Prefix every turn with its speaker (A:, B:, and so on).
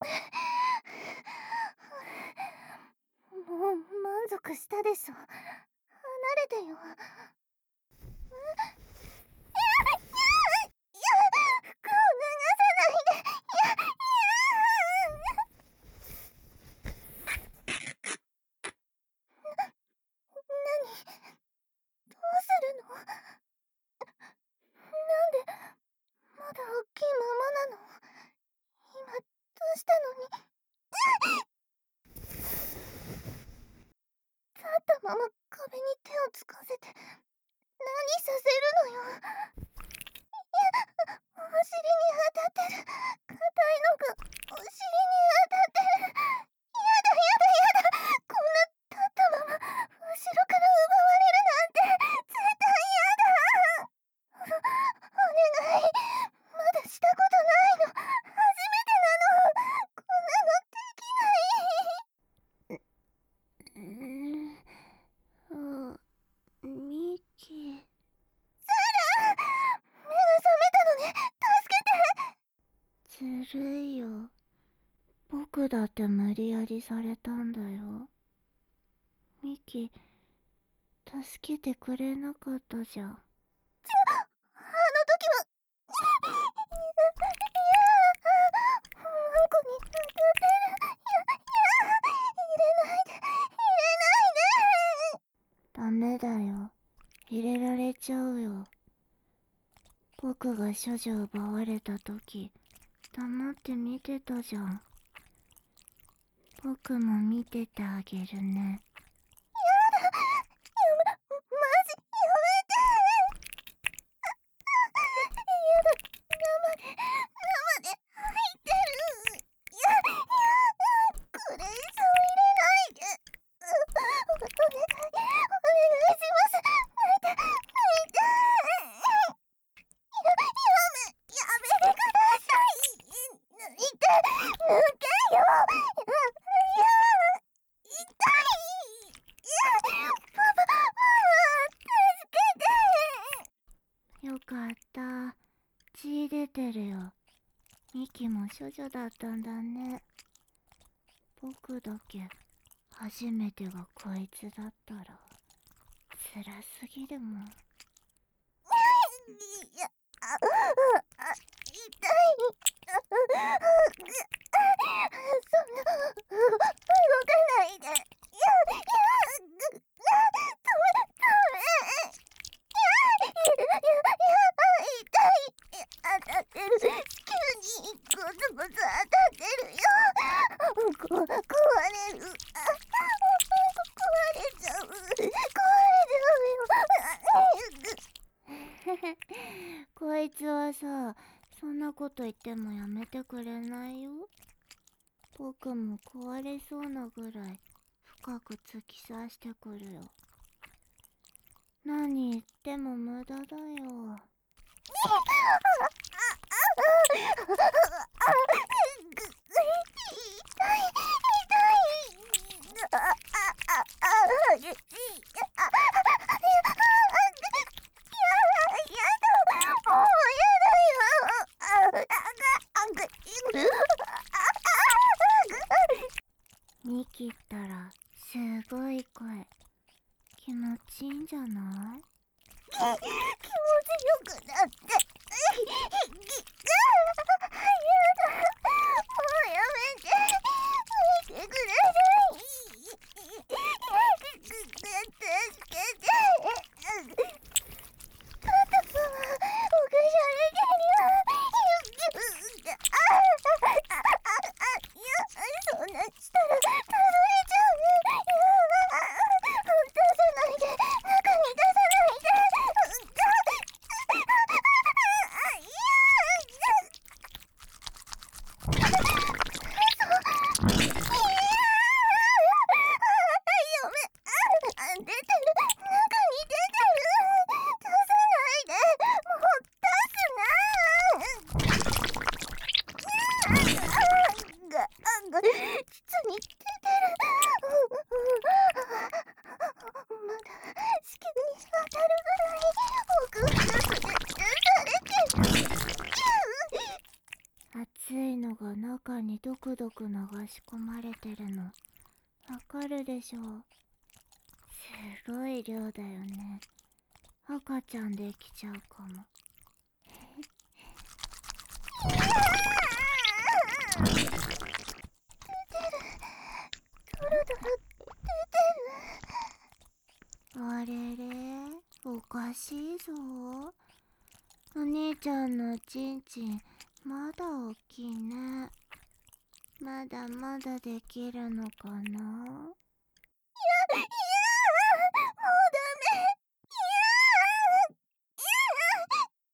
A: もう満足したでしょ。離れてよ。服を脱がさないで。何？どうするの？なんでまだ大きいままなの？今どうしたのに？立ったまま壁に手をつかせて何させるのよ。お尻に当たってる。硬いのがお尻に当たってる。やだやだやだ。こんな立ったまま後ろから奪われるなんて絶対やだ。お願い。まだしたことないの。初めてなの。こんなのできない。ミキ。サラ、目が覚めたのね。助けて。ずるいよ。僕だって無理やりされたんだよ。ミキ、助けてくれなかったじゃん。あの時は。うんこに当たってる。入れないで。ダメだよ。入れられちゃうよ。僕が処女奪われた時、黙って見てたじゃん。僕も見ててあげるね。やだ。マジやめて。やだ。生で入ってる。これ以上入れないで。お願いします。泣いて。やめてください。抜いて。抜けよ。痛い。パパ、助けて。よかった。血出てるよ。ミキも処女だったんだね。僕だけ初めてがこいつだったら辛すぎるもん。痛い。そんな動かないで。痛い。当たってる。急にゴツゴツ当たってるよ。壊れる。壊れちゃう。こいつはさ、そんなこと言ってもやめてくれないよ。僕も壊れそうなぐらい深く突き刺してくるよ。何言っても無駄だよ。ミキったらすごい声。気持ちいいんじゃない？気持ちよくなって。やだ。もうやめて。見てください。助けて。パパはおかしゃれてるよ。そんなしたらたどれちゃう。出さないで。中に出さないで。 くどく流し込まれてるのわかるでしょ。すごい量だよね。赤ちゃんできちゃうかも。出てる。ドロドロ出てる。あれれ、おかしいぞ。お姉ちゃんのちんちんまだ大きいね。まだまだできるのかな。